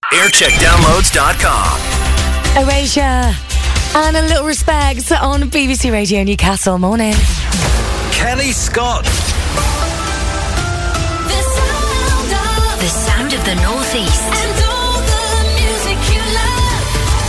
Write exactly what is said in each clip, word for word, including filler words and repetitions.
aircheck downloads dot com. Erasure and a little respect on B B C Radio Newcastle. Morning. Kelly Scott. The sound of, the sound of the Northeast. And all the music you love.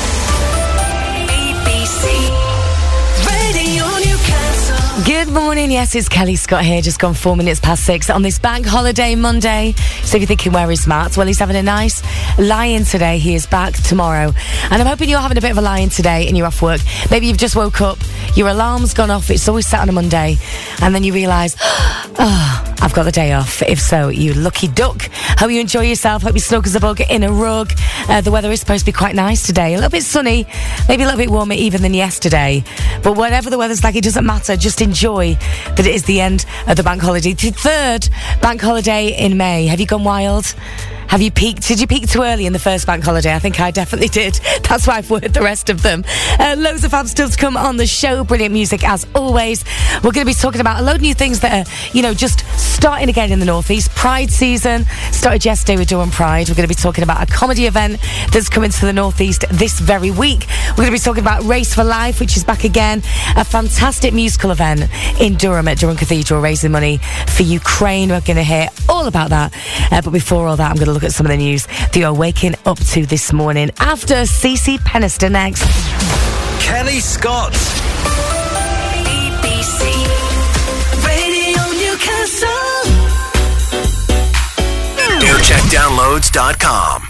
B B C Radio Newcastle. Good morning. Yes, it's Kelly Scott here. Just gone four minutes past six on this bank holiday Monday. So if you're thinking, where is Matt? Well, he's having a nice lie-in today. He is back tomorrow. And I'm hoping you're having a bit of a lie-in today and you're off work. Maybe you've just woke up, your alarm's gone off. It's always set on a Monday. And then you realise, oh, I've got the day off. If so, you lucky duck. Hope you enjoy yourself. Hope you snug as a bug in a rug. Uh, the weather is supposed to be quite nice today. A little bit sunny, maybe a little bit warmer even than yesterday. But whatever the weather's like, it doesn't matter. Just enjoy that it is the end of the bank holiday. The third bank holiday in May. Have you gone wild? Have you peaked? Did you peak too early in the first bank holiday? I think I definitely did. That's why I've worked the rest of them. Uh, loads of fab still to come on the show. Brilliant music as always. We're going to be talking about a load of new things that are, you know, just starting again in the Northeast. Pride season started yesterday with Durham Pride. We're going to be talking about a comedy event that's coming to the Northeast this very week. We're going to be talking about Race for Life, which is back again. A fantastic musical event in Durham at Durham Cathedral, raising money for Ukraine. We're going to hear all about that. Uh, but before all that, I'm going to look at some of the news that you're waking up to this morning. After Cece Pennister next. Kelly Scott. B B C Radio Newcastle. aircheck downloads dot com.